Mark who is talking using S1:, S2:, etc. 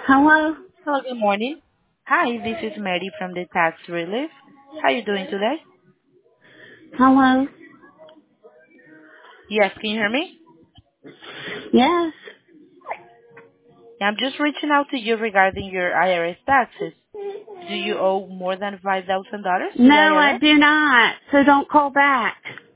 S1: Hello?
S2: Hello, good morning. Hi, this is Mary from the Tax Relief. How are you doing today?
S1: Hello?
S2: Yes, can you hear me?
S1: Yes.
S2: I'm just reaching out to you regarding your IRS taxes. Do you owe more than $5,000 to
S1: No,
S2: the
S1: I
S2: IRS?
S1: do not. So don't call back.